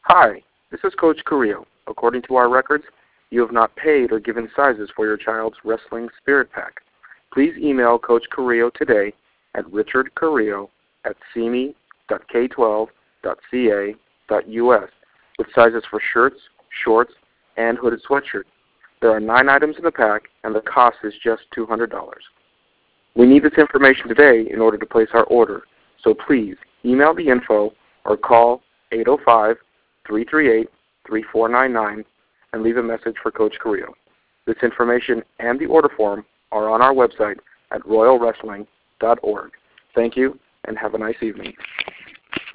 Hi, this is Coach Carrillo. According to our records, you have not paid or given sizes for your child's wrestling spirit pack. Please email Coach Carrillo today at richardcarrillo@cme.k12.ca.us with sizes for shirts, shorts, and hooded sweatshirt. There are 9 items in the pack, and the cost is just $200. We need this information today in order to place our order, so please email the info or call 805-338-3499 and leave a message for Coach Carrillo. This information and the order form are on our website at royalwrestling.org. Thank you, and have a nice evening.